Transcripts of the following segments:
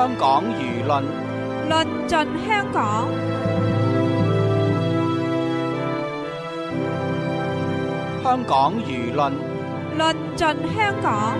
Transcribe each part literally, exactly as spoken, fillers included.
香港輿論論盡香港。 香港輿論論盡香港。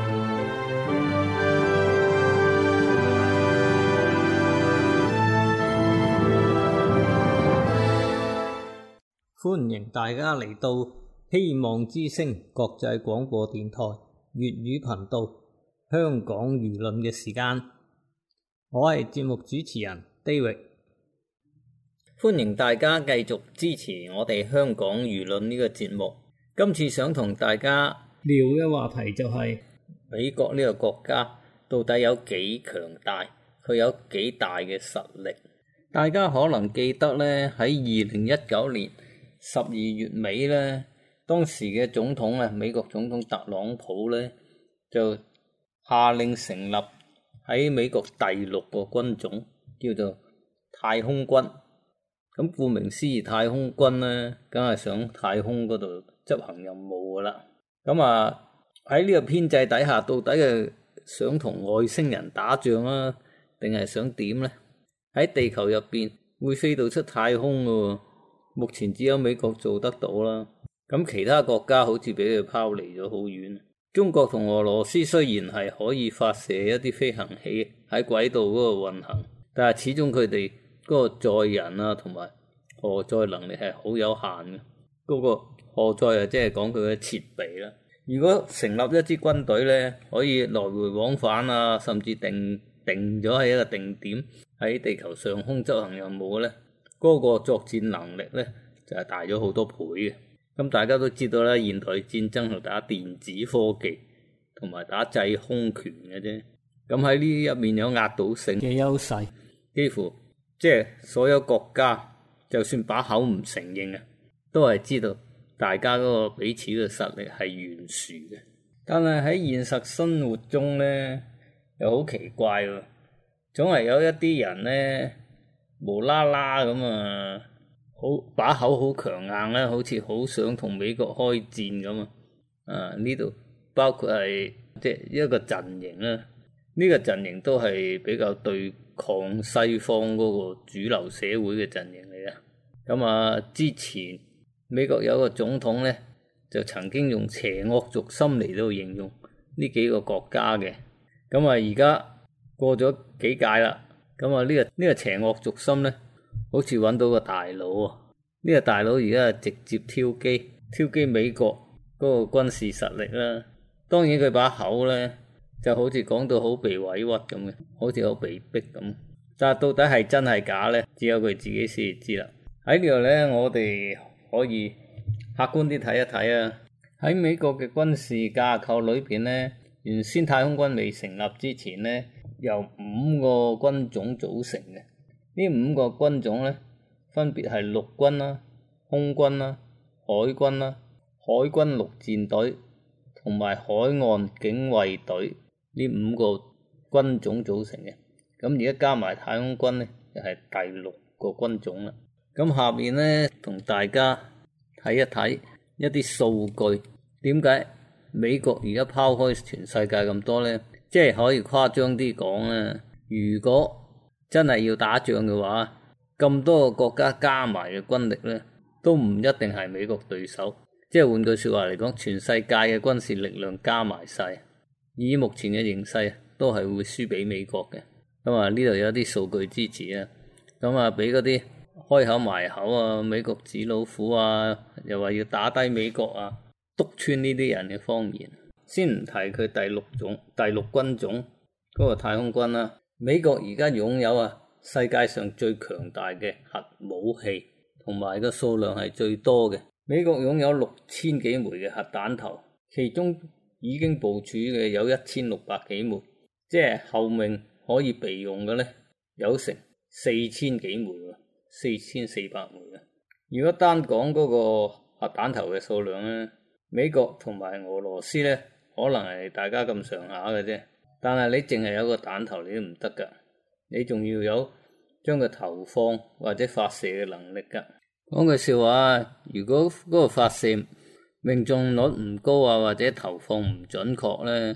歡迎大家嚟到希望之聲國際廣播電台粵語頻道香港輿論嘅時間，我係節目主持人 David， 歡迎大家繼續支持我哋香港輿論呢個節目。今次想同大家聊嘅話題就係美國呢個國家到底有幾強大，佢有幾大嘅實力。大家可能記得呢，喺二零一九年十二月尾咧，當時嘅總統啊，美國總統特朗普咧就下令成立喺美國第六個軍種，叫做太空軍。咁顧名思義，太空軍咧，梗係上太空嗰度執行任務噶啦。咁啊喺呢個編制底下，到底係想同外星人打仗啊，定係想點咧？喺地球入邊會飛到出太空噶喎。目前只有美國做得到啦，咁其他國家好似俾佢拋離咗好遠。中國同俄羅斯雖然係可以發射一啲飛行器喺軌道嗰度運行，但係始終佢哋嗰個載人啊同埋荷載能力係好有限嘅。嗰個荷載啊，即係講佢嘅設備啦。如果成立一支軍隊咧，可以來回往返啊，甚至定定咗喺一個定點喺地球上空執行任務咧，嗰個作戰能力咧就係大咗好多倍嘅。咁大家都知道啦，現代戰爭係打電子科技同埋打制空權嘅啫。咁喺呢入面有壓倒性嘅優勢，幾乎即係所有國家就算把口唔承認啊，都係知道大家嗰個彼此嘅實力係懸殊嘅。但係喺現實生活中咧又好奇怪喎，總係有一啲人咧無啦啦咁啊，好把口好強硬啦，好似好想同美國開戰咁啊！啊呢度包括係即係一個陣營啦，呢、這個陣營都係比較對抗西方嗰個主流社會嘅陣營嚟嘅。咁啊，之前美國有個總統咧，就曾經用邪惡軸心嚟到形容呢幾個國家嘅。咁啊，而家過咗幾屆啦。咁啊，呢個呢個邪惡軸心咧，好似揾到個大佬啊！呢個大佬而家係直接挑機，挑機美國嗰個軍事實力啦。當然佢把口咧，就好似講到好被委屈咁嘅，好似好被逼咁。但係到底係真係假咧？只有佢自己先知啦。喺呢度咧，我哋可以客觀啲睇一睇啊。喺美國嘅軍事架構裏邊咧，原先太空軍未成立之前咧，由五個軍種組成嘅。呢五個軍種咧，分別係陸軍啦、空軍啦、海軍啦、海軍陸戰隊同埋海岸警衛隊呢五個軍種組成嘅。咁而家加埋太空軍咧，就係第六個軍種啦。咁下面咧，同大家睇一睇一啲數據，點解美國而家拋開全世界咁多咧？即係可以誇張啲講咧，如果真係要打仗嘅話，咁多個國家加埋嘅軍力咧，都唔一定係美國對手。即係換句説話嚟講，全世界嘅軍事力量加埋晒，以目前嘅形勢，都係會輸俾美國嘅。咁啊，呢度有啲數據支持啊。咁啊，俾嗰啲開口埋口啊，美國紙老虎啊，又話要打低美國啊，篤穿呢啲人嘅謊言。先唔提佢第六種、第六軍種嗰個太空軍啦。美國而家擁有啊世界上最強大嘅核武器，同埋個數量係最多嘅。美國擁有六千幾枚嘅核彈頭，其中已經部署嘅有一千六百幾枚，即係後面可以備用嘅咧有成四千幾枚喎，四千四百枚啊！如果單講嗰個核彈頭嘅數量咧，美國同埋俄羅斯咧，可能係大家咁上下嘅啫，但係你淨係有個彈頭你都唔得噶，你仲要有將佢投放或者發射嘅能力噶。講句笑話，如果嗰個發射命中率唔高啊，或者投放唔準確咧，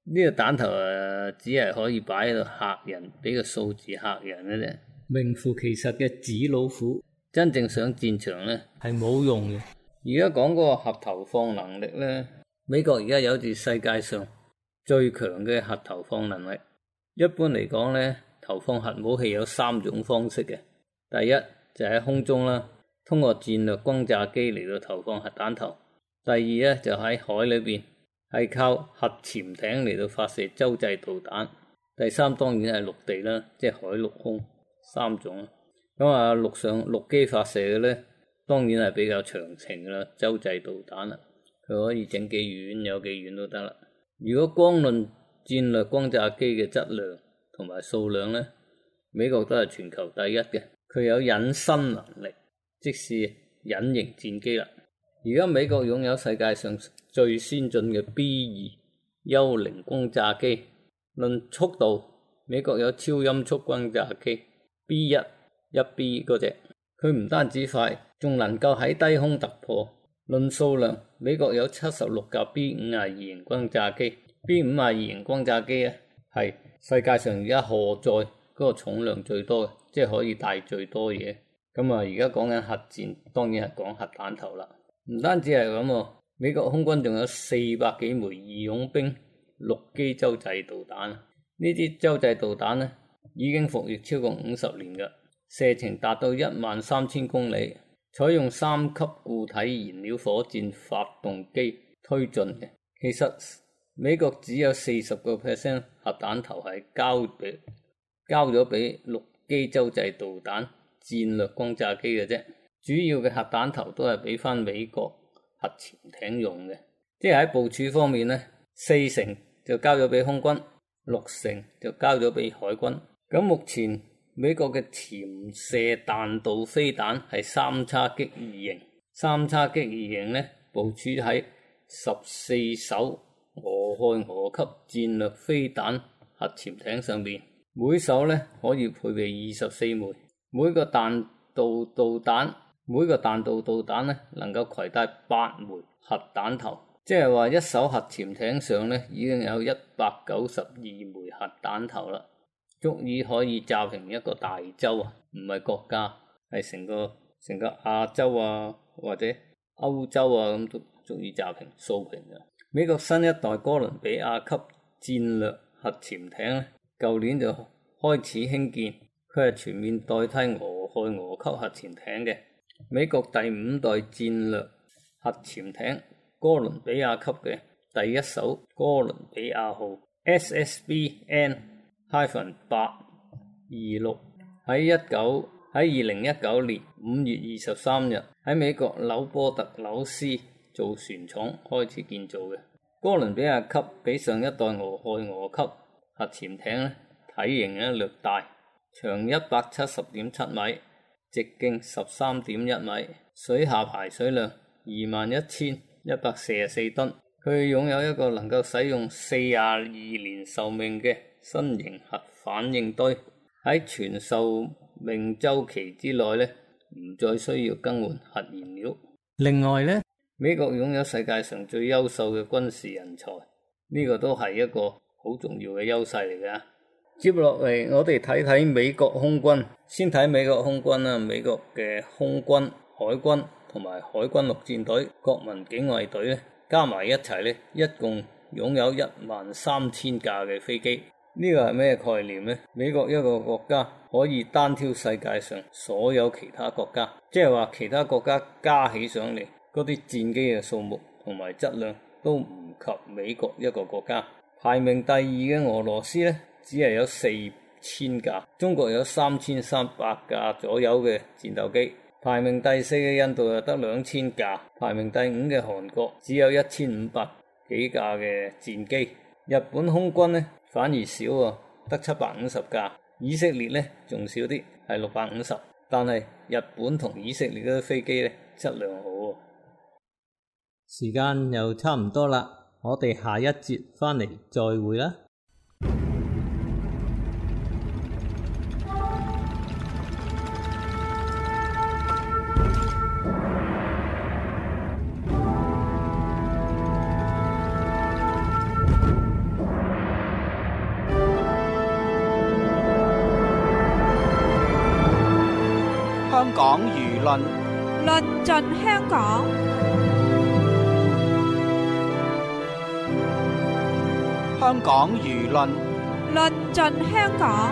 呢個彈頭誒，只係可以擺喺度嚇人，俾個數字嚇人嘅啫。名副其實嘅紙老虎，真正上戰場咧係冇用嘅。而家講嗰個核投放能力咧，美國而家有住世界上最強嘅核投放能力。一般嚟講咧，投放核武器有三種方式嘅。第一就喺空中啦，通過戰略轟炸機嚟到投放核彈頭。第二咧就喺海裏邊，係靠核潛艇嚟到發射洲際導彈。第三當然係陸地啦，即係海陸空三種。咁啊，陸上陸基發射嘅咧，當然係比較長程噶啦，洲際導彈啦，佢可以整幾遠有幾遠都得啦。如果光論戰略轟炸機嘅質量同埋數量咧，美國都係全球第一嘅。佢有隱身能力，即是隱形戰機啦。而家美國擁有世界上最先進嘅 B 二 幽靈轟炸機。論速度，美國有超音速轟炸機 B 一 一 B 嗰隻，佢唔單止快，仲能夠喺低空突破。論數量，美國有七十六架 B 五十二型轟炸機 ，B 五十二型轟炸機咧係世界上而家荷載嗰個重量最多嘅，即係可以帶最多嘢。咁啊，而家講緊核戰，當然係講核彈頭啦。唔單止係咁，美國空軍仲有四百幾枚義勇兵陸基洲際導彈。呢啲洲際導彈咧已經服役超過五十年嘅，射程達到一萬三千公里，採用三級固體燃料火箭發動機推進嘅。其實美國只有四十個 percent 核彈頭係交俾交咗俾陸基洲際導彈戰略轟炸機嘅啫，主要嘅核彈頭都係俾翻美國核潛艇用嘅。即係喺部署方面咧，四成就交咗俾空軍，六成就交咗俾海軍。咁目前美國嘅潛射彈道飛彈係三叉戟二型，三叉戟二型咧部署喺十四艘俄亥俄級戰略飛彈核潛艇上邊，每艘咧可以配備二十四枚，每個彈道導彈每個彈道導彈咧能夠攜帶八枚核彈頭。即係話一艘核潛艇上咧已經有一百九十二枚核彈頭啦，足以可以炸平一個大洲啊，唔係國家，係成個成個亞洲啊或者歐洲啊咁都足以炸平掃平嘅。美國新一代哥倫比亞級戰略核潛艇咧，舊年就開始興建，佢係全面代替俄亥俄級核潛艇嘅。美國第五代戰略核潛艇哥倫比亞級嘅第一艘哥倫比亞號 S S B N 八二六 喺一九喺二零一九年五月二十三日喺美國紐波特紐斯造船廠開始建造嘅。哥倫比亞級比上一代俄亥俄級核潛艇咧體型咧略大，長一百七十點七米，直徑十三點一米，水下排水量二萬一千一百四十四噸，佢擁有一個能夠使用四十二年壽命嘅新型核反應堆，喺全壽命週期之內咧，唔再需要更換核燃料。另外咧，美國擁有世界上最優秀嘅軍事人才，呢、這個都係一個好重要嘅優勢嚟㗎。接落嚟，我哋睇睇美國空軍，先睇美國空軍啦。美國嘅空軍、海軍同埋海軍陸戰隊、國民警衛隊咧，加埋一齊咧，一共擁有一萬三千架嘅飛機。呢個係咩概念呢？美國一個國家可以單挑世界上所有其他國家，即係話其他國家加起上嚟嗰啲戰機嘅數目同埋質量都唔及美國一個國家。排名第二嘅俄羅斯咧，只係有四千架，中國有三千三百架左右嘅戰鬥機。排名第四嘅印度又得兩千架，排名第五嘅韓國只有一千五百幾架嘅戰機。日本空軍咧反而少啊，得七百五十架。以色列咧仲少啲，係六百五十。但係日本同以色列嗰啲飛機咧質量好啊。時間又差唔多啦，我哋下一節翻嚟再會啦。 香港輿論論盡香港， 香港輿論論盡香港。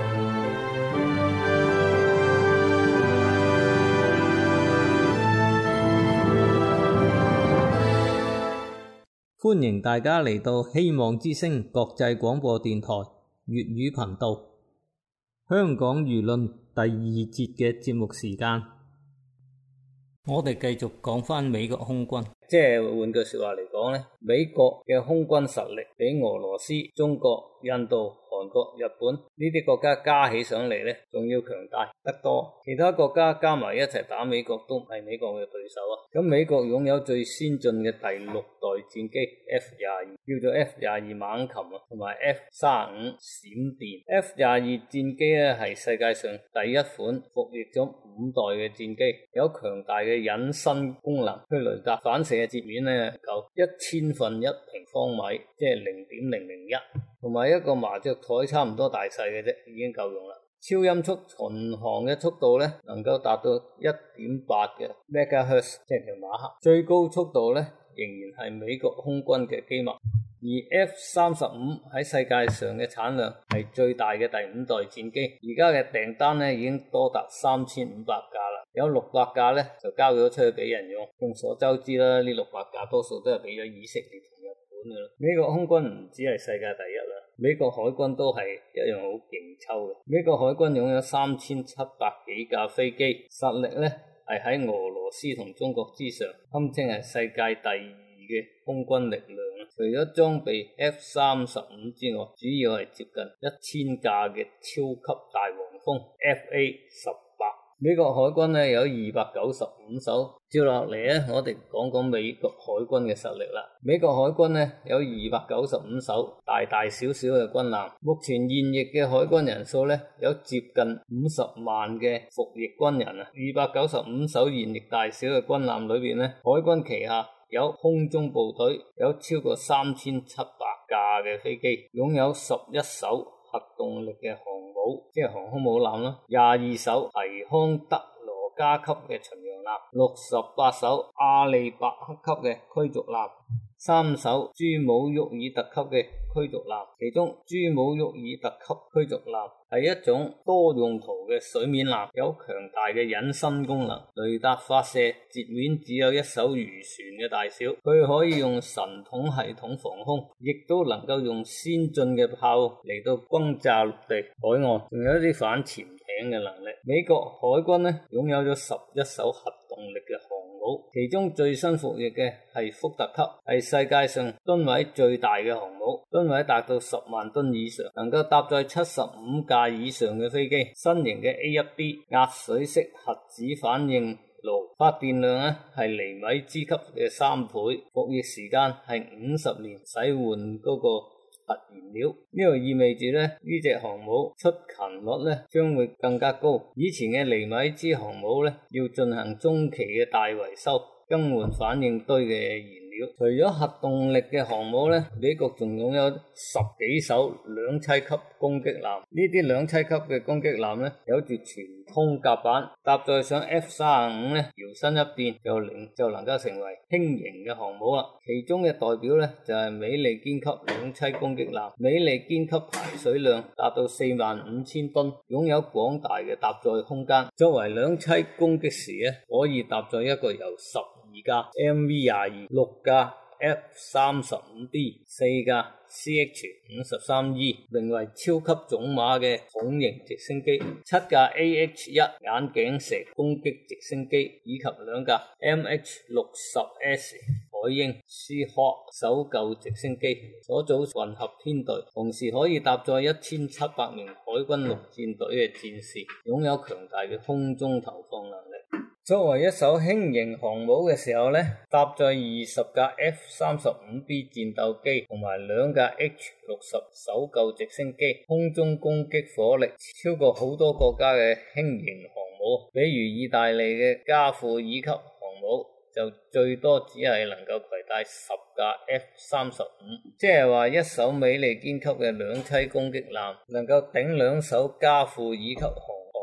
歡迎大家嚟到希望之聲國際廣播電台粵語頻道，香港輿論第二節嘅節目時間，我哋繼續講返美國空軍。即係換句說話嚟講咧，美國嘅空軍實力比俄羅斯、中國、印度、韓國、日本呢啲國家加起上嚟咧，仲要強大得多。其他國家加埋一齊打美國都唔係美國嘅對手啊。咁美國擁有最先進嘅第六代戰機 F 廿二，叫做 F 廿二猛禽啊，同埋 F 三十五閃電。F 廿二戰機咧係世界上第一款服役咗五代嘅戰機，有強大嘅隱身功能，佢雷達反射嘅截面咧夠一千分一平方米，即係零點零零一，同埋一個麻雀台差唔多大細嘅啫，已經夠用啦。超音速巡航嘅速度咧，能夠達到一點八嘅 megahertz， 即係條馬赫。最高速度咧，仍然係美國空軍嘅機密。而 F 三十五喺世界上嘅產量係最大嘅第五代戰機，而家嘅訂單咧已經多達三千五百架啦，有六百架咧就交咗出去俾人用。眾所周知啦，呢六百架多數都係俾咗以色列同日本噶啦。美國空軍唔止係世界第一啦，美國海軍都係一樣好勁抽嘅。美國海軍擁有三千七百幾架飛機，實力咧係喺俄羅斯同中國之上，堪稱係世界第二嘅空軍力量。除咗裝備 F 三十五之外，主要係接近一千架嘅超級大黃蜂 F A 十八。美國海軍咧有二百九十五艘。接落嚟咧，我哋講講美國海軍嘅實力啦。美國海軍咧有二百九十五艘大大小小嘅軍艦，目前現役嘅海軍人數咧有接近五十萬嘅服役軍人啊。二百九十五艘現役大小嘅軍艦裏邊咧，海軍旗下有空中部隊，有超過三千七百架嘅飛機，擁有十一艘核動力嘅航母，即係航空母艦啦，廿二艘提康德羅加級嘅巡洋艦，六十八艘阿利伯克級嘅驅逐艦，三艘朱姆沃爾特級嘅驅逐艦，其中朱姆沃爾特級驅逐艦係一種多用途嘅水面艦，有強大嘅隱身功能，雷達發射截面只有一艘漁船嘅大小，佢可以用神統系統防空，亦都能夠用先進嘅炮嚟到轟炸陸地、海岸，仲有一啲反潛艇嘅能力。美國海軍咧擁有咗十一艘核動力嘅航母，其中最新服役嘅係福特級，係世界上噸位最大嘅航母，噸位達到十萬噸以上，能夠搭載七十五架以上嘅飛機。新型嘅 A 一 B 壓水式核子反應爐，發電量咧係厘米之級嘅三倍，服役時間係五十年，使換嗰個核燃料。呢度意味住咧呢隻航母出勤率咧將會更加高。以前嘅厘米之航母咧要進行中期嘅大維修，更換反應堆嘅燃料。除咗核動力嘅航母咧，美國仲擁有十幾艘兩棲級攻擊艦。呢啲兩棲級嘅攻擊艦咧有住全通甲板，搭載上 F 三十五咧，搖身一變就能就能夠成為輕型嘅航母啦。其中嘅代表咧就係美利堅級兩棲攻擊艦，美利堅級排水量達到四萬五千噸，擁有廣大嘅搭載空間。作為兩棲攻擊時咧，可以搭載一個由十二架 M V 廿二、六架 F 三十五 D、四架 C H 五十三 E 名為超級種馬嘅重型直升機，七架 A H 一 眼鏡蛇攻擊直升機，以及兩架 M H 六十 S 海鷹 Seahawk 搜救直升機所組混合編隊，同時可以搭載一千七百名海軍陸戰隊嘅戰士，擁有強大嘅空中投放能力。作為一艘輕型航母嘅時候呢，搭載二十架 F 三十五 B 戰鬥機同埋兩架 H 六十搜救直升機，空中攻擊火力超過好多國家嘅輕型航母，比如意大利嘅加富爾級航母就最多只係能夠攜帶十架 F 三十五，即係話一艘美利堅級嘅兩棲攻擊艦能夠頂兩艘加富爾級航航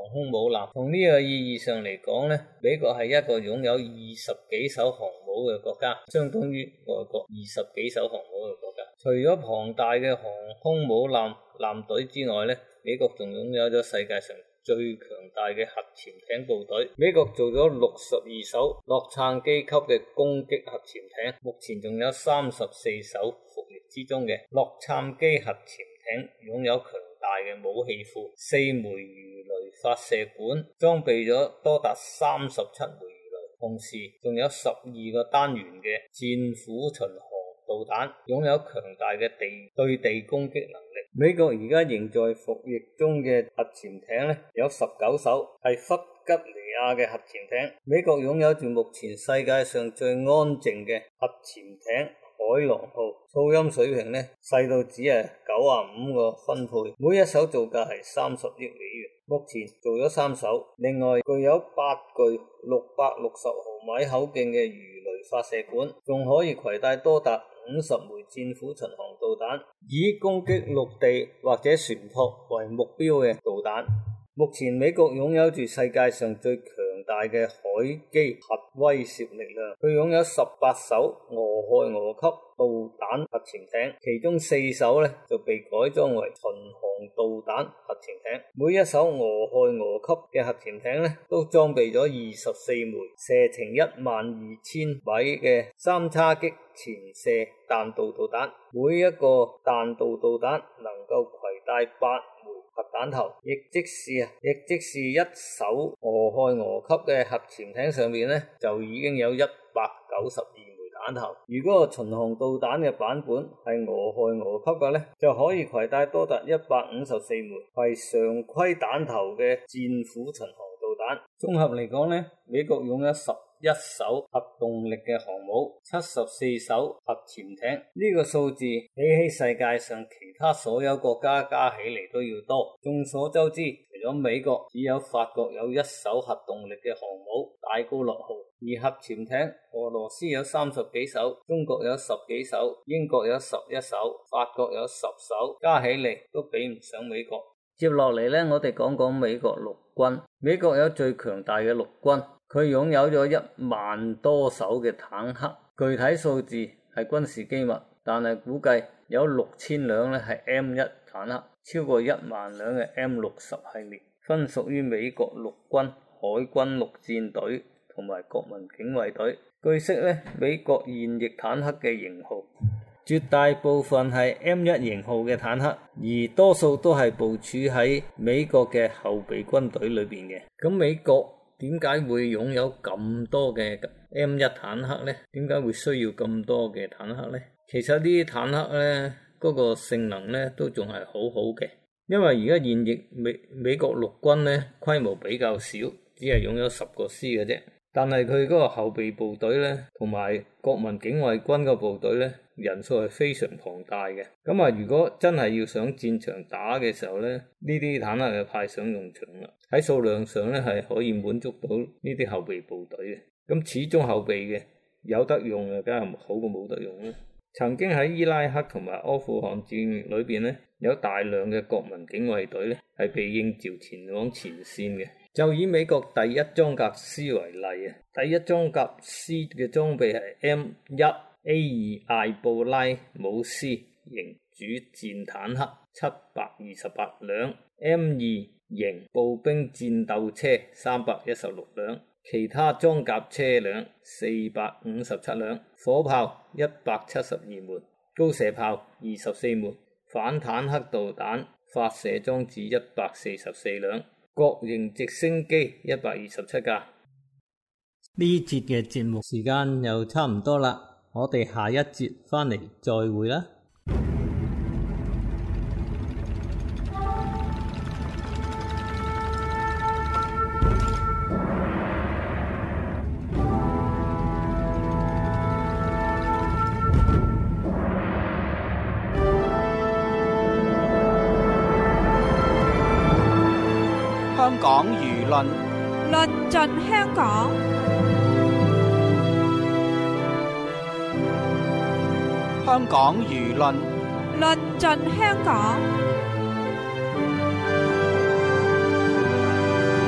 空母艦。從呢個意義上嚟講呢，美國係一個擁有二十幾艘航母嘅國家，相當於外國二十幾艘航母嘅國家。除咗龐大嘅航空母艦艦隊之外呢，美國仲擁有咗世界上最強大嘅核潛艇部隊。美國做咗六十二艘洛杉磯級嘅攻擊核潛艇，目前仲有三十四艘服役之中嘅。洛杉磯核潛艇擁有強大嘅武器庫，四枚魚雷發射管，裝備咗多達三十七枚魚雷，同時仲有十二個單元嘅戰斧巡航導彈，擁有強大嘅地對地攻擊能力。美國而家仍在服役中嘅核潛艇呢，有十九艘，係弗吉尼亞嘅核潛艇。美國擁有住目前世界上最安靜嘅核潛艇海狼號，噪音水平呢細到只係九十五個分貝，每一艘造價係三十億美元。目前做咗三艘，另外具有八具六百六十毫米口徑嘅魚雷發射管，仲可以攜帶多達五十枚戰斧巡航導彈，以攻擊陸地或者船舶為目標嘅導彈。目前美國擁有住世界上最強大嘅海基核威懾力量，佢擁有十八艘俄亥俄級導彈核潛艇，其中四艘呢就被改裝為巡航導彈核潛艇。每一艘俄亥俄級嘅核潛艇呢都裝備咗二十四枚射程一萬二千米嘅三叉戟潛射彈道導彈，每一個彈道導彈能夠攜帶八核彈頭，亦即是啊，亦即是一艘俄亥俄級嘅核潛艇上面呢，就已經有一百九十二枚彈頭。如果巡航導彈嘅版本係俄亥俄級嘅呢，就可以攜帶多達一百五十四枚係常規彈頭嘅戰斧巡航導彈。綜合嚟講呢，美國擁有十一艘核動力嘅航母，七十四艘核潛艇，呢個數字比起世界上其他所有國家加起嚟都要多。眾所周知，除咗美國，只有法國有一艘核動力嘅航母戴高樂號，而核潛艇俄羅斯有三十幾艘，中國有十幾艘，英國有十一艘，法國有十艘，加起嚟都比唔上美國。接落嚟呢，我哋講講美國陸軍。美國有最強大嘅陸軍，佢擁有咗一萬多艘嘅坦克，具體數字係軍事機密，但係估計有六千輛咧係 M 一坦克，超過一萬輛嘅 M 六十系列，分屬於美國陸軍、海軍陸戰隊同埋國民警衛隊。據悉咧，美國現役坦克嘅型號絕大部分係 M 一型號嘅坦克，而多數都係部署喺美國嘅後備軍隊裏邊嘅。咁美國點解會擁有咁多嘅 M 一坦克呢？點解會需要咁多嘅坦克呢？其實呢啲坦克呢，嗰個性能呢都仲係好好嘅，因為而家現役美美國陸軍呢規模比較少，只係擁有十個師嘅啫。但係佢嗰個後備部隊呢，同埋國民警衛軍個部隊呢，人數係非常龐大嘅。咁啊，如果真係要上戰場打嘅時候呢，呢啲坦克就派上用場啦。喺數量上呢，係可以滿足到呢啲後備部隊嘅。咁始終後備嘅有得用啊，梗係好過冇得用啦。曾經喺伊拉克同埋阿富汗戰役裏邊呢，有大量嘅國民警衛隊呢，係被應召前往前線嘅。就以美國第一裝甲師為例啊，第一裝甲師嘅裝備係 M 一 A 二艾布拉姆斯型主戰坦克七百二十八輛， M 二型步兵戰鬥車三百一十六輛，其他裝甲車輛四百五十七輛，火炮一百七十二門，高射炮二十四門，反坦克導彈發射裝置一百四十四輛，各型直升機一百二十七架。呢節嘅節目時間又差唔多啦，我哋下一節返嚟再會啦。 香港輿論論盡香港， 香港輿論論盡香港。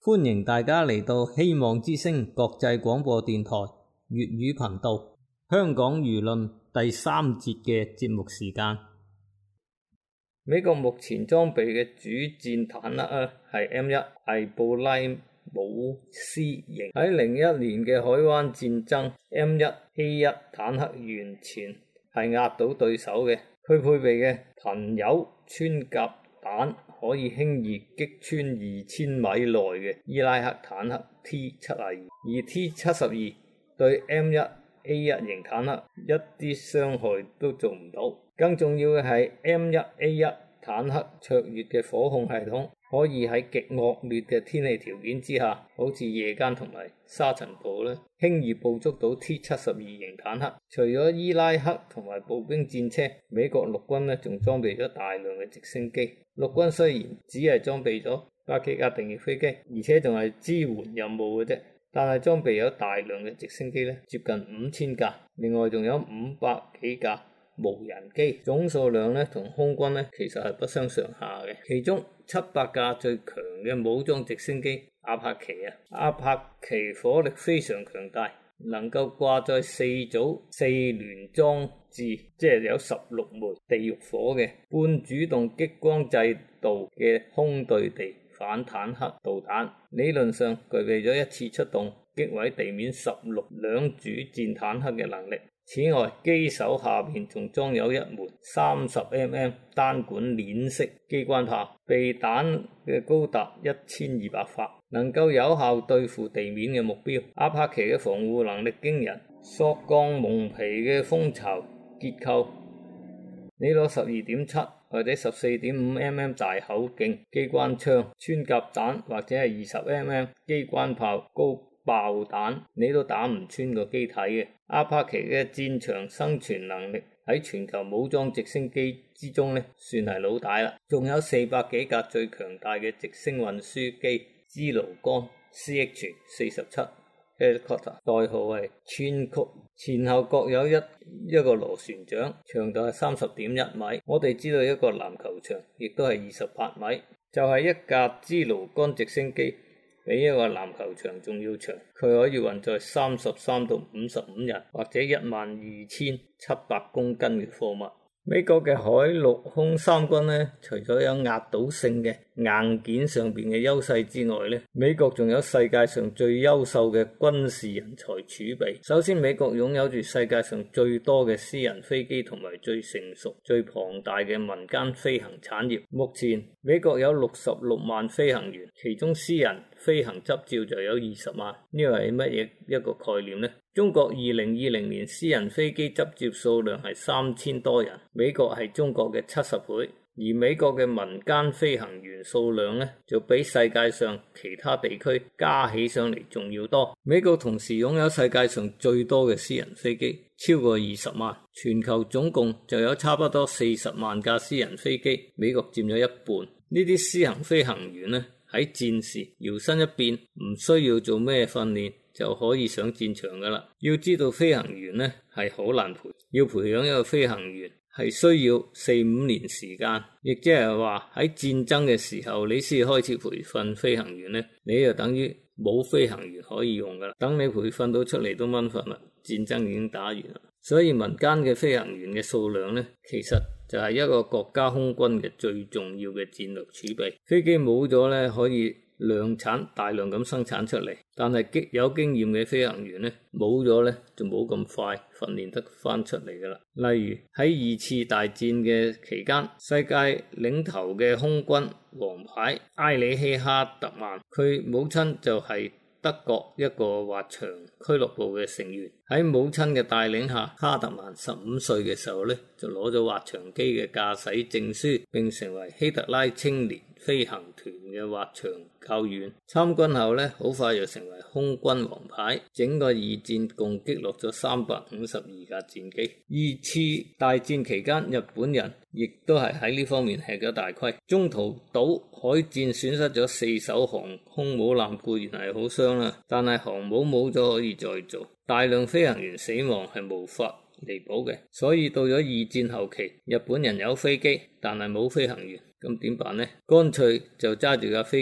歡迎大家嚟到希望之聲國際廣播電台粵語頻道香港輿論第三節嘅節目時間。美國目前裝備嘅主戰坦克啊，係 M 一艾布拉姆斯型。喺零一年嘅海灣戰爭 M 一 A 一坦克完全係壓倒對手嘅，佢配備嘅貧鈾穿甲彈可以輕易擊穿二千米內嘅伊拉克坦克 T 七十二，而 T 七十二對 M 一 A 一型坦克一啲傷害都做唔到。更重要嘅係 M 一 A 一坦克卓越嘅火控系統，可以喺極惡劣嘅天氣條件之下，好似夜間同埋沙塵暴咧，輕易捕捉到 T 七十二型坦克。除咗伊拉克同埋步兵戰車，美國陸軍咧仲裝備咗大量嘅直升機。陸軍雖然只係裝備咗百幾架定翼飛機，而且仲係支援任務嘅啫，但係裝備有大量嘅直升機咧，接近五千架，另外仲有五百幾架無人機，總數量咧同空軍咧其實係不相上下嘅。其中七百架最強嘅武裝直升機阿帕奇啊，阿帕奇火力非常強大，能夠掛載四組四聯裝置，即係有十六枚地獄火嘅半主動激光制導嘅空對地反坦克導彈，理論上具備咗一次出動擊毀地面十六輛主戰坦克嘅能力。此外，機手下面仲裝有一門三十毫米單管鏈式機關炮，備彈嘅高達一千二百發，能夠有效對付地面嘅目標。阿帕奇嘅防護能力驚人，索鋼蒙皮嘅蜂巢結構，你攞十二點七或者十四點五毫米大口徑機關槍、穿甲彈或者係二十毫米機關炮高爆彈，你都打唔穿個機體嘅。阿帕奇嘅戰場生存能力喺全球武裝直升機之中咧，算係老大啦。仲有四百幾架最強大嘅直升運輸機支盧桿 C H 四十七 Helicopter， 代號係川曲，前後各有一一個螺旋槳，長度係三十點一米。我哋知道一個籃球場亦都係二十八米，就係、是、一架支盧桿直升機比一個籃球場仲要長，佢可以運載三十三到五十五人或者一萬二千七百公斤嘅貨物。美國嘅海陸空三軍呢，除咗有壓倒性嘅硬件上邊嘅優勢之外呢，美國仲有世界上最優秀嘅軍事人才儲備。首先，美國擁有住世界上最多嘅私人飛機同埋最成熟、最龐大嘅民間飛行產業。目前，美國有六十六萬飛行員，其中私人飛行執照就有二十萬。呢個係乜嘢一個概念呢？中國二零二零年私人飛機執照數量係三千多人，美國係中國嘅七十倍，而美國嘅民間飛行員數量呢，就比世界上其他地區加起上嚟仲要多。美國同時擁有世界上最多嘅私人飛機，超過二十萬，全球總共就有差不多四十萬架私人飛機，美國佔咗一半。呢啲私人飛行員呢，喺戰時搖身一變，唔需要做咩訓練就可以上戰場噶啦。要知道飛行員呢係好難培，要培養一個飛行員係需要四五年時間，亦即係話喺戰爭嘅時候你先開始培訓飛行員呢，你就等於冇飛行員可以用噶啦。等你培訓到出嚟都蚊瞓啦，戰爭已經打完啦。所以民間嘅飛行員嘅數量呢，其實就係一個國家空軍嘅最重要嘅戰略儲備。飛機冇咗呢，可以量產大量咁生產出嚟，但係有經驗嘅飛行員呢，冇咗呢就冇咁快訓練得翻出嚟噶啦。例如喺二次大戰嘅期間，世界領頭嘅空軍王牌埃里希哈特曼，佢母親就係德國一個滑翔俱樂部嘅成員。喺母親嘅帶領下，哈特曼十五歲嘅時候呢，就攞咗滑翔機嘅駕駛證書，並成為希特拉青年飛行團嘅滑翔教員。參軍後呢，好快就成為空軍王牌。整個二戰共擊落咗三百五十二架戰機。二次大戰期間，日本人亦都係喺呢方面吃咗大虧。中途島海戰損失咗四艘航空母艦，固然係好傷啦，但係航母冇咗可以再做，大量飛行員死亡係無法彌補嘅。所以到咗二戰後期，日本人有飛機，但係冇飛行員，咁點辦呢？乾脆就揸住架飛機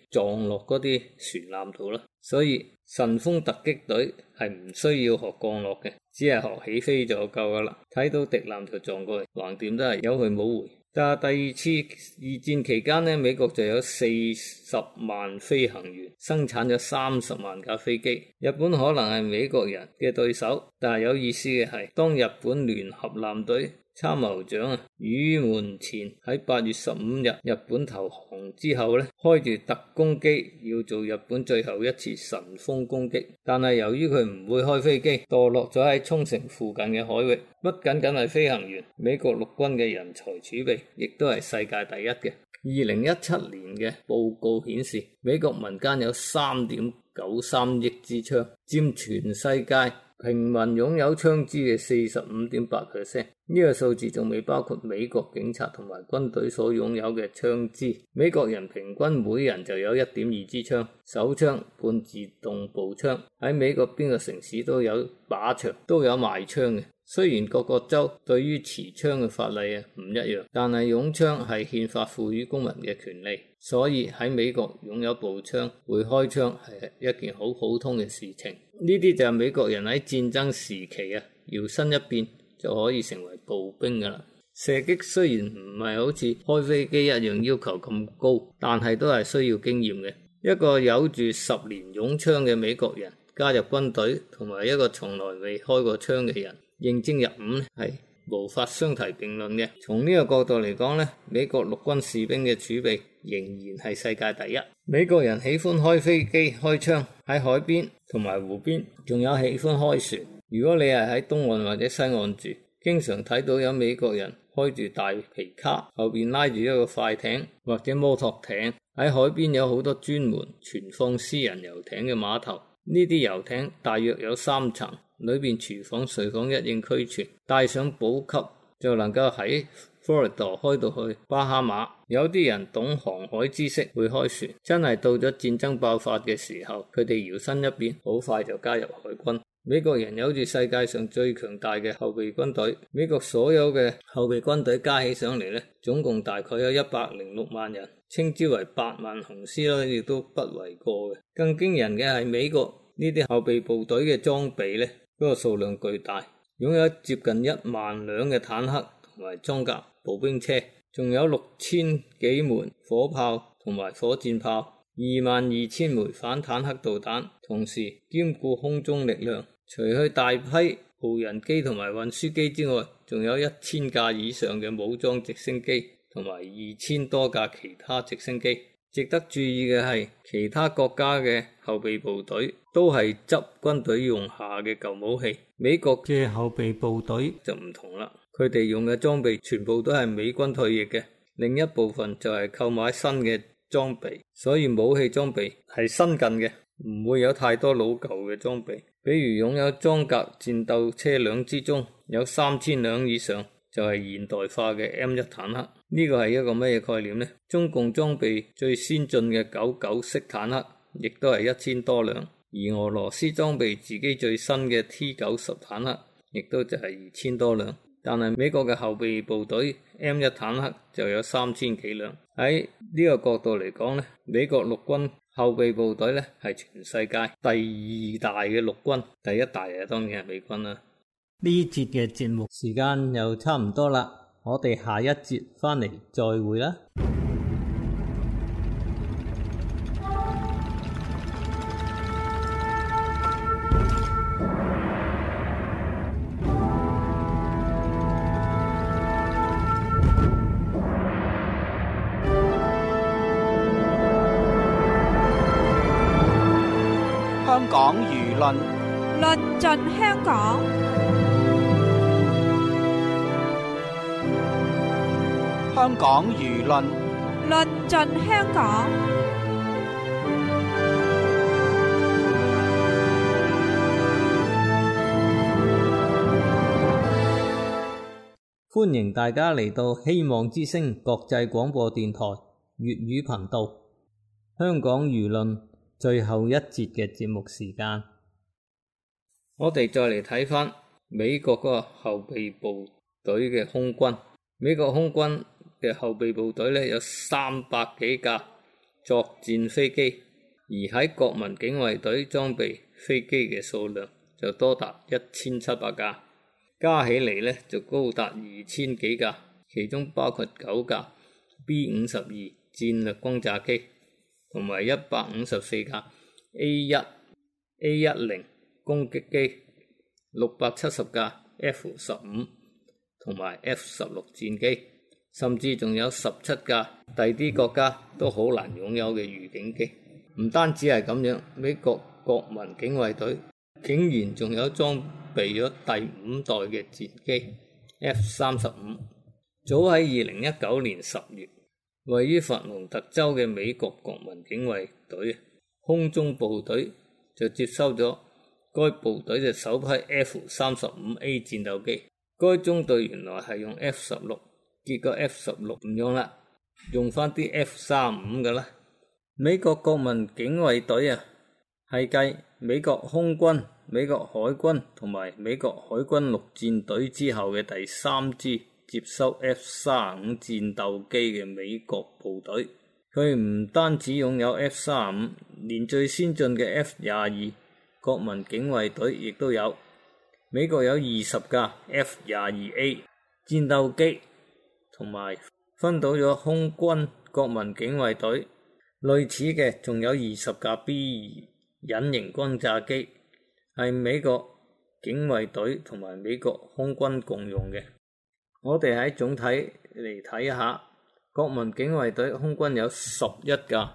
撞落嗰啲船艦度啦。所以神風突擊隊係唔需要學降落嘅，只係學起飛就夠噶啦。睇到敵艦就撞過去，橫掂都係有去冇回。但係第二次二戰期間呢，美國就有四十萬飛行員，生產咗三十萬架飛機。日本可能係美國人嘅對手，但係有意思嘅係，當日本聯合艦隊參謀長啊宇門前喺八月十五日日本投降之後咧，開住特攻機要做日本最後一次神風攻擊，但係由於佢唔會開飛機，墮落咗喺沖繩附近嘅海域。不僅僅係飛行員，美國陸軍嘅人才儲備亦都係世界第一嘅。二零一七年嘅報告顯示，美國民間有三點九三億支槍，佔全世界平民擁有槍支嘅四十五點八 percent。呢個數字仲未包括美國警察同埋軍隊所擁有嘅槍支。美國人平均每人就有一點二支槍，手槍、半自動步槍，喺美國邊個城市都有靶場，都有賣槍嘅。雖然各個州對於持槍嘅法例啊唔一樣，但係擁槍係憲法賦予公民嘅權利，所以喺美國擁有步槍、會開槍係一件好普通嘅事情。呢啲就係美國人喺戰爭時期啊，搖身一變就可以成為步兵噶啦。射擊雖然唔係好似開飛機一樣要求咁高，但係都係需要經驗嘅。一個有住十年擁槍嘅美國人加入軍隊，同埋一個從來未開過槍嘅人應徵入伍係無法相提並論嘅。從呢個角度嚟講呢，美國陸軍士兵嘅儲備仍然係世界第一。美國人喜歡開飛機、開槍，喺海邊同埋湖邊，仲有喜歡開船。如果你係喺東岸或者西岸住，經常睇到有美國人開住大皮卡，後邊拉住一個快艇或者摩托艇。喺海邊有好多專門存放私人遊艇嘅碼頭，呢啲遊艇大約有三層，裏邊廚房、睡房一應俱全，帶上補給就能夠喺 Florida 開到去巴哈馬。有啲人懂航海知識，會開船，真係到咗戰爭爆發嘅時候，佢哋搖身一變，好快就加入海軍。美國人有住世界上最強大嘅後備軍隊，美國所有嘅後備軍隊加起上嚟呢，總共大概有一百零六萬人，稱之為百萬雄師啦，亦都不為過嘅。更驚人嘅係美國呢啲後備部隊嘅裝備呢，嗰個數量巨大，擁有接近一萬輛嘅坦克同埋裝甲步兵車，仲有六千幾門火炮同埋火箭炮，二萬二千枚反坦克導彈，同時兼顧空中力量。除去大批無人機同埋運輸機之外，仲有一千架以上嘅武裝直升機同埋二千多架其他直升機。值得注意嘅係，其他國家嘅後備部隊都係執軍隊用下嘅舊武器，美國嘅後備部隊就唔同啦，佢哋用嘅裝備全部都係美軍退役嘅，另一部分就係購買新嘅裝備，所以武器裝備係新近嘅，唔會有太多老舊嘅裝備。比如擁有裝甲戰鬥車輛之中，有三千輛以上就係現代化嘅 M 一坦克。呢個係一個咩概念呢？中共裝備最先進嘅九九式坦克，亦都係一千多輛，而俄羅斯裝備自己最新嘅 T 九十坦克，亦都就係二千多輛。但係美國嘅後備部隊 M 一坦克就有三千幾輛。喺呢個角度嚟講呢，美國陸軍後備部隊呢係全世界第二大嘅陸軍，第一大嘅當然係美軍啦。呢節嘅節目時間又差唔多啦，我哋下一節翻嚟再會啦。 香港輿論論盡香港， 香港輿論論盡香港。 歡迎大家嚟到希望之聲國際廣播電台粵語頻道，香港輿論最後一節嘅節目時間，我哋再嚟睇翻美國嗰個後備部隊嘅空軍。美國空軍嘅後備部隊咧有三百幾架作戰飛機，而喺國民警衛隊裝備飛機嘅數量就多達一千七百架，加起嚟呢就高達二千幾架，其中包括九架 B 五十二戰略轟炸機同埋一百五十四架 A 一 A 一零攻擊機，六百七十架 F 十五同埋 F 十六戰機，甚至仲有十七架第啲國家都好難擁有嘅預警機。唔單止係咁樣，美國國民警衛隊竟然仲有裝備咗第五代嘅戰機 F 三十五。早喺二零一九年十月，位於佛蒙特州嘅美國國民警衛隊空中部隊就接收咗該部隊嘅首批 F 三十五 A 戰鬥機。該中隊原來係用 F 十六，結果 F 十六唔用啦，用翻啲 F 三十五㗎啦。美國國民警衛隊啊，係繼美國空軍、美國海軍同埋美國海軍陸戰隊之後嘅第三支接收 F 三十五戰鬥機嘅美國部隊。佢唔單止擁有 F 三十五，連最先進嘅 F 廿二國民警衛隊亦都有。美國有二十架 F 廿二 A 戰鬥機，同埋分到咗空軍國民警衛隊。類似嘅仲有二十架 B 二隱形轟炸機，係美國警衛隊同埋美國空軍共用嘅。我哋喺總體嚟睇下，國民警衛隊空軍有十一架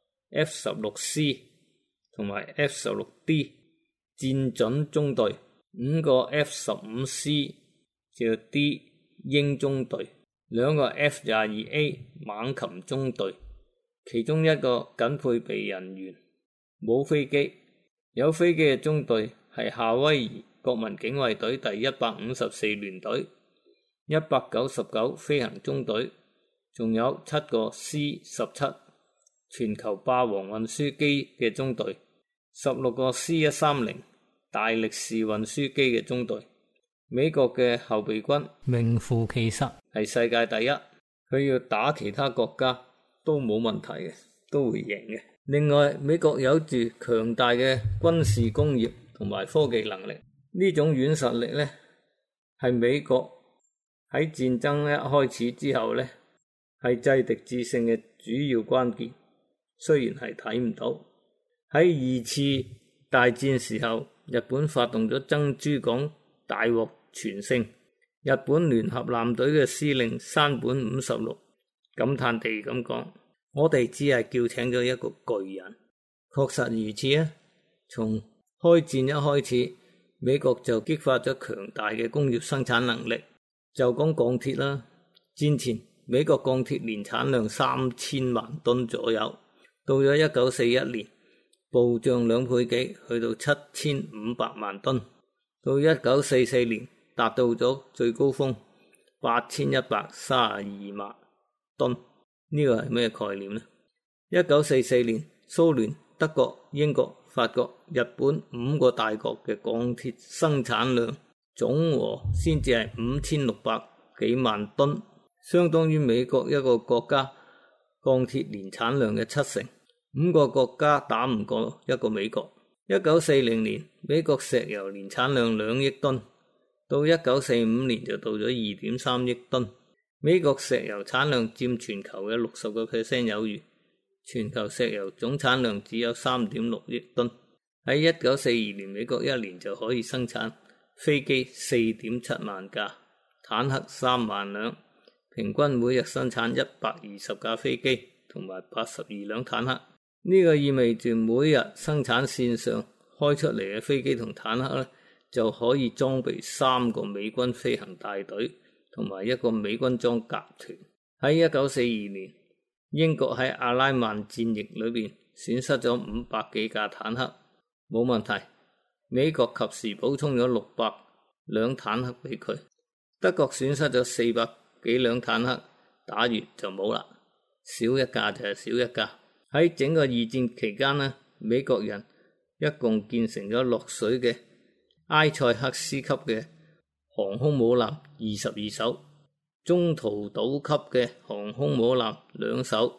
F 十六 C 同埋 F 十六 D 戰準中隊，五個 F 十五 C 叫 D 鷹中隊，兩個 F 廿二 A 猛禽中隊，其中一個僅配備人員，冇飛機。有飛機嘅中隊係夏威夷國民警衛隊第一百五十四聯隊、一百九十九飛行中隊，仲有七個 C 十七全球霸王運輸機嘅中隊，十六個 C 一三零大力士運輸機嘅中隊。美國嘅後備軍名副其實係世界第一，佢要打其他國家都冇問題嘅，都會贏嘅。另外，美國有住強大嘅軍事工業同埋科技能力，呢種軟實力呢，係美國喺戰爭一開始之後呢，係制敵制勝嘅主要關鍵。雖然係睇唔到，喺二次大戰時候，日本發動咗珍珠港大獲全勝，日本聯合艦隊嘅司令山本五十六感嘆地咁講：我哋只係叫請咗一個巨人。確實如此啊！從開戰一開始，美國就激發咗強大嘅工業生產能力。就講鋼鐵啦，戰前美國鋼鐵年產量三千萬噸左右，到咗一九四一年暴漲兩倍幾，去到七千五百萬噸，到一九四四年達到咗最高峰八千一百三十二萬噸。呢個係咩概念呢？一九四四年蘇聯、德國、英國、法國、日本五個大國嘅鋼鐵生產量總和先至係五千六百幾萬噸，相當於美國一個國家鋼鐵年產量嘅七成。五個國家打唔過一個美國。一九四零年美國石油年產量兩億噸，到一九四五年就到咗二點三億噸。美國石油產量佔全球嘅六十個 percent 有餘，全球石油總產量只有三點六億噸。喺一九四二年，美國一年就可以生產飛機四點七萬架，坦克三萬輛，平均每日生產一百二十架飛機同埋八十二輛坦克。呢個意味住每日生產線上開出嚟嘅飛機同坦克呢，就可以裝備三個美軍飛行大隊同埋一個美軍裝甲團。喺一九四二年，英國喺阿拉曼戰役裏邊損失咗五百幾架坦克，冇問題。美國及時補充咗六百輛坦克俾佢。德國損失咗四百幾輛坦克，打完就冇啦，少一架就係少一架。喺整個二戰期間呢，美國人一共建成咗落水嘅埃塞克斯級嘅航空母艦二十二艘，中途島級嘅航空母艦兩艘，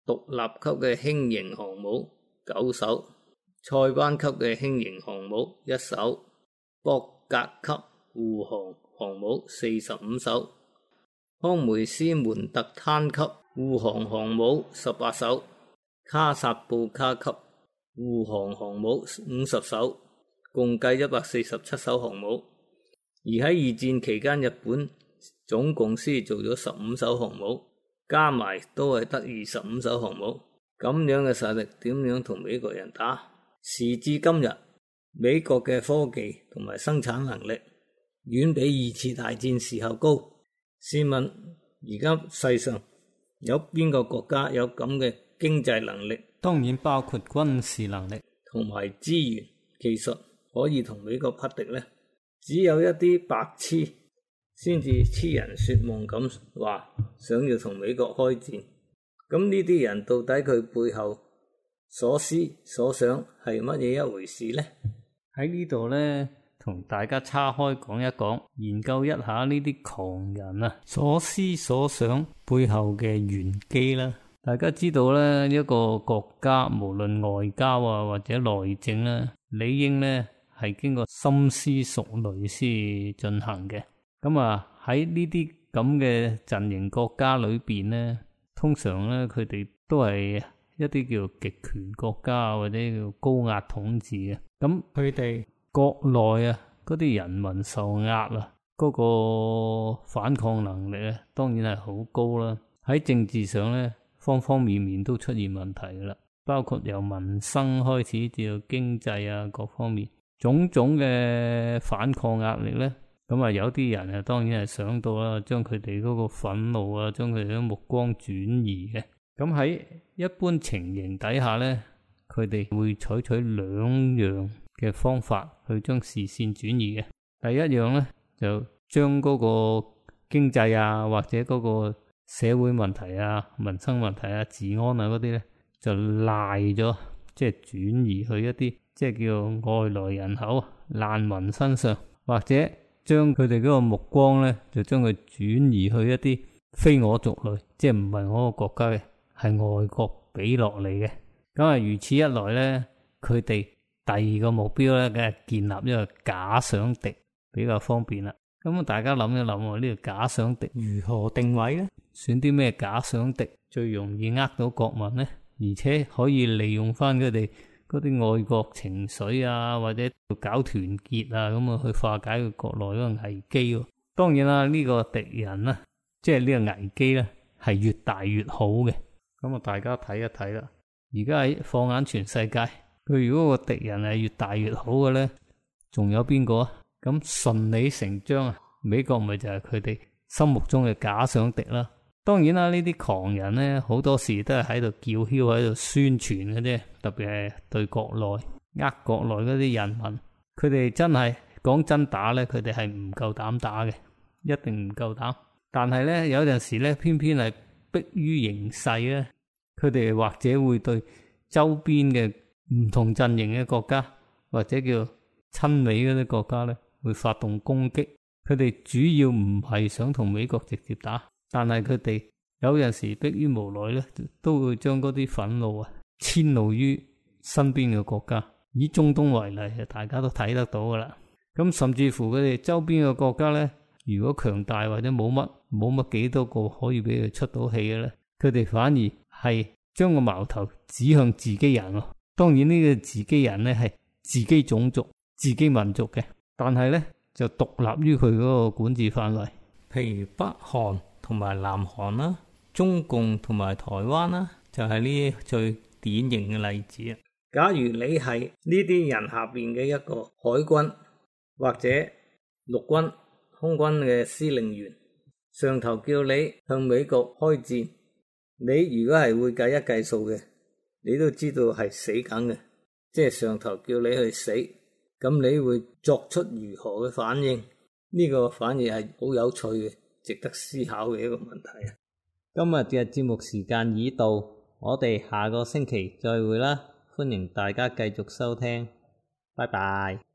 獨立級嘅輕型航母九艘，塞班級嘅輕型航母一艘，博格級護航航母四十五艘，康梅斯門特灘級護航航母十八艘，卡薩布卡級護航航母五十艘，共計一百四十七艘航母。而喺二戰期間，日本總共先做咗十五艘航母，加埋都係得二十五艘航母。咁樣嘅實力點樣同美國人打？時至今日，美國嘅科技同埋生產能力遠比二次大戰時候高。試問而家世上有邊個國家有咁嘅經濟能力？ 當然包括軍事能力同埋資源技術可以同美國匹敵呢？只有一啲白痴先至痴人說夢咁話想要同美國開戰。咁呢啲人到底佢背後所思所想係乜嘢一回事呢？ 喺呢度呢，同大家叉開講一講，研究一下呢啲狂人啊所思所想背後嘅玄機啦。大家知道呢，一個國家無論外交啊或者內政呢，理應呢係經過深思熟慮先進行嘅。咁啊喺呢啲咁嘅陣營國家裏邊呢，通常呢佢哋都係一啲叫極權國家或者叫高壓統治嘅。咁佢哋國內啊嗰啲人民受壓啊，嗰個反抗能力啊當然係好高啦。喺政治上呢，方方面面都出現問題噶啦，包括由民生開始至到經濟啊各方面種種嘅反抗壓力呢。咁啊有啲人啊當然係想到啦，將佢哋嗰個憤怒啊，將佢哋嘅目光轉移嘅。咁喺一般情形底下呢，佢哋會採取兩樣嘅方法去將視線轉移嘅。第一樣呢，就將嗰個經濟啊或者嗰個社會問題啊、民生問題啊、治安啊嗰啲呢，就賴咗，即係轉移去一啲即係叫外來人口難民身上，或者將佢哋嗰個目光呢，就將佢轉移去一啲非我族類，即係唔係我個國家嘅，係外國俾落嚟嘅。咁啊，如此一來呢，佢哋第二個目標呢，梗係建立一個假想敵，比較方便啦。咁大家諗一諗喎，呢個假想敵如何定位呢？選啲咩假想敵最容易呃到國民呢？而且可以利用翻佢哋嗰啲愛國情緒啊，或者搞團結啊，咁啊去化解佢國內嗰個危機喎。當然啦，呢個敵人啦，即係呢個危機咧，係越大越好嘅。咁啊，大家睇一睇啦。而家喺放眼全世界，佢如果個敵人係越大越好嘅咧，仲有邊個啊？咁順理成章啊，美國咪就係佢哋心目中嘅假想敵啦。當然啦，呢啲狂人咧，好多時都係喺度叫囂，喺度宣傳嘅啫。特別係對國內呃國內嗰啲人民，佢哋真係講真打咧，佢哋係唔夠膽打嘅，一定唔夠膽。但係咧，有陣時咧，偏偏係迫於形勢咧，佢哋或者會對周邊嘅唔同陣營嘅國家，或者叫親美嗰啲國家咧，會發動攻擊。佢哋主要唔係想同美國直接打，但係佢哋有陣時迫於無奈咧，都會將嗰啲憤怒啊遷怒於身邊嘅國家。以中東為例，大家都睇得到噶啦。咁甚至乎佢哋周邊嘅國家咧，如果強大或者冇乜冇乜幾多個可以俾佢出到氣嘅咧，佢哋反而係將個矛頭指向自己人咯。當然呢個自己人咧係自己種族、自己民族嘅，但係咧就獨立於佢嗰個管治範圍。譬如北韓同埋南韓啦，中共同埋台灣啦，就係呢最典型嘅例子啊。假如你係呢啲人下邊嘅一個海軍或者陸軍、空軍嘅司令員，上頭叫你向美國開戰，你如果係會計一計數嘅，你都知道係死梗嘅，即係上頭叫你去死，咁你會作出如何嘅反應？呢個反而係好有趣嘅，值得思考嘅一個問題啊！ 今日嘅節目時間已到，我哋下個星期再會啦，歡迎大家繼續收聽，拜拜。